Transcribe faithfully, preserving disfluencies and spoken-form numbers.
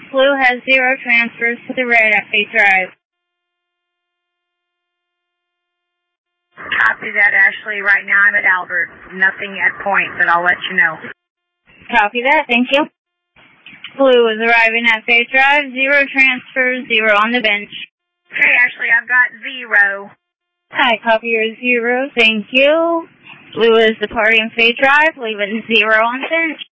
Blue has zero transfers to the red at Faith Drive. Copy that, Ashley. Right now I'm at Albert. Nothing at Point, but I'll let you know. Copy that. Thank you. Blue is arriving at Faith Drive. Zero transfers, zero on the bench. Okay, Ashley, I've got zero. Hi, copy your zero. Thank you. Blue is departing Faith Drive, leaving zero on the bench.